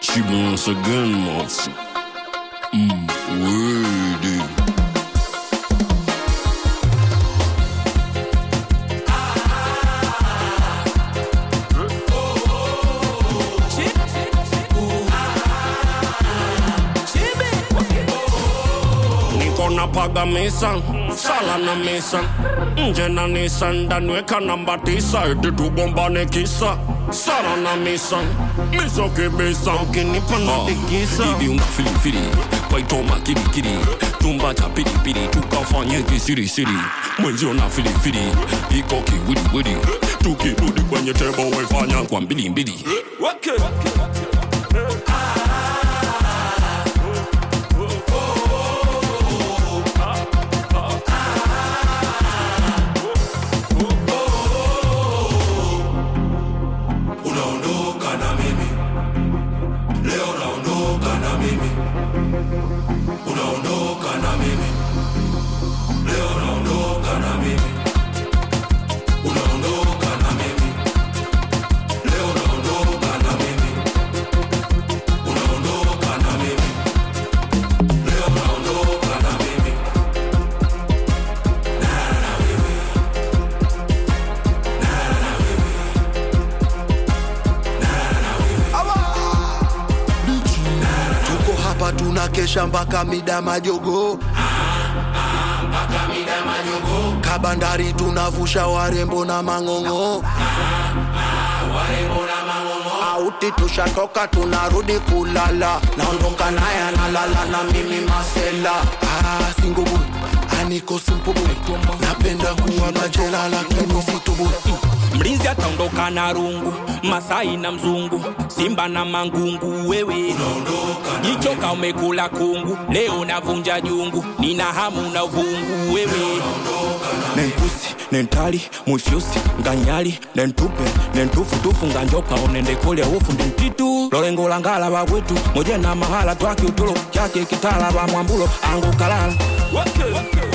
She once again, monster. Wordy. Napaga mesa, sala na mesa. Nje na nisa, ndanweka namba 9. Eti tugombane kisa, sala na mesa. Miso kibisa, ukinipa natikisa. Bibi una fili fili, waitoma kiri kiri. Tumba cha piri piri, tukafanye kisiri siri. Mwenzi una fili fili, iko kiwiri wiri. Tukirudi kwenye tebo wefanya kwa mbili mbili. Tunakesha mpaka mida majogo, kabandari tunavusha warembo na mangongo, auti tushatoka tunarudi kulala, naondoka naye nalala na mimi masela. Singubu aniko simpubu, napenda kuwa bachela lakini situbu. Mlinzi ataondoka na rungu, Masai na mzungu, Simba na mangungu. Wewe jichoka umekula kungu, leo navunja jungu, nina hamu na uvungu. Wewe nenkusi, nentali, mufyusi, nganyali, nentupe, nentufu nganjoka onende kule ufu ndentitu. Lorengo langala wawetu, moje na mahala twaki utulo, chake kitala wa mwambulo, angu kalala.